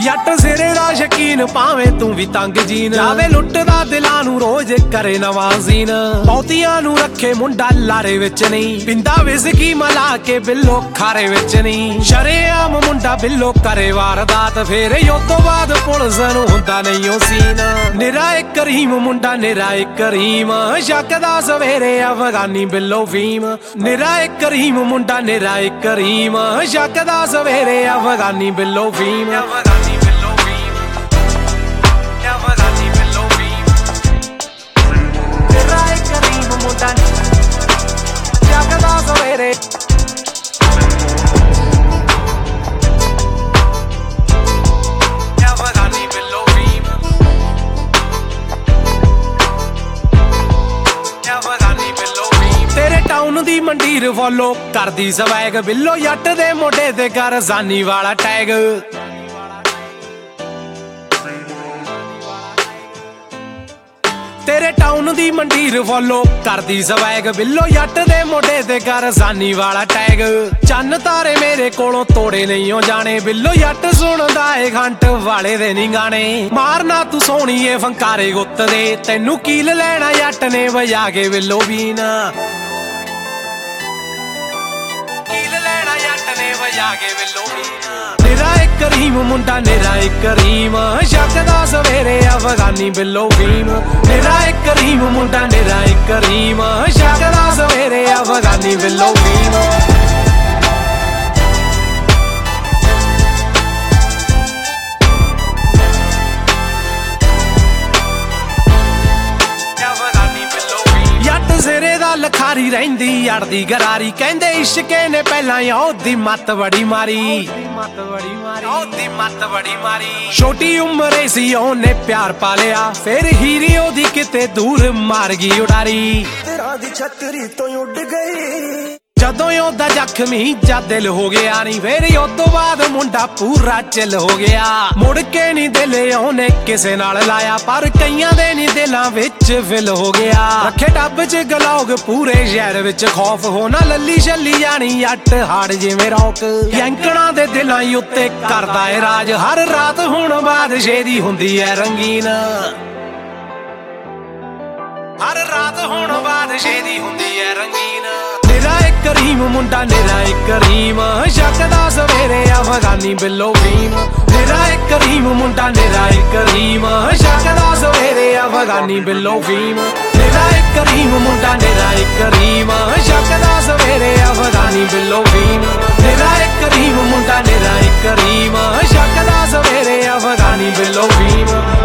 जट सिरे दा शकीन भावे तू भी तंग जीन जावे लुटदा दिलां नू रोज करे नवां सीन बहुतियां नू रखे मुंडा लारे विच नहीं पिंदा विस्की मला के बिल्लो खारे विच नहीं शरेआम मुंडा बिल्लो करे वारदात फिर यों बाद पुलिस नू हुंदा नहीं ओ सीन निरा एक करीम मुंडा निरा एक करीम शकदा सवेरे अफगानी बिल्लो फीम निरा एक करीम मुंडा निरा एक करीम शकदा सवेरे अफगानी बिल्लो फीम तेरे टाउन दी मंडीर फॉलो करदी स्वैग बिल्लो जट दे मोढे ते कर जानी वाला टैग तेरे टाउन दी मंडीर फॉलो करदी स्वैग बिल्लो जट दे मोढे ते कर जानी वाला टैग चन्न तारे मेरे कोलों तोड़े नहीं हो जाने बिल्लो जट सुनदा ए घंट वाले दे नहीं गाने मारना तू सोहणीए फंकारे गुत्त दे तैनू कील लैना जट ने वजा के बिल्लो बीना कील लैना जट ने वजा के बिल्लो बीना निरा एक करीम मुंडा निरा एक करीम शकदा सवेरे अफगानी बिल्लो फीम निरा एक करीम मुंडा निरा एक करीम शकदा सवेरे अफगानी बिल्लो फीम सिरे दा लखारी रहिंदी अड़दी गरारी कहंदे इश्के ने पहला ओदी मत बड़ी मारी छोटी उम्र सी ओने प्यार पालिया फिर हीरी ओदी किते दूर मार गई उडारी तेरा दी छतरी तो उड़ गई जदों ओदा जख्मी जा दिल हो गया नी फिर उस तो बाद मुंडा पूरा चिल हो गया मुड़ के नी दिल ओने किसे नाल लाया पर कईयां दे नी दिलां विच फिल हो गया रखे डब च गलौग पूरे शहर विच खौफ होना लली छली जानी जट हाड़ जिवें रौक यंकणा दे दिलां उत्ते करदा ए राज हर रात हुण बादशाह दी हुंदी ऐ रंगीन हर रात हुण बादशाह दी हुंदी ऐ रंगीन निरा एक करीम मुंडा निरा एक करीम शकदा सवेरे अफगानी बिल्लो फीम निरा एक करीम मुंडा निरा एक करीम शकदा सवेरे अफगानी बिल्लो फीम निरा एक करीम मुंडा निरा एक करीम शकदा सवेरे अफगानी बिल्लो फीम निरा एक करीम मुंडा निरा एक करीम शकदा सवेरे अफगानी बिल्लो फीम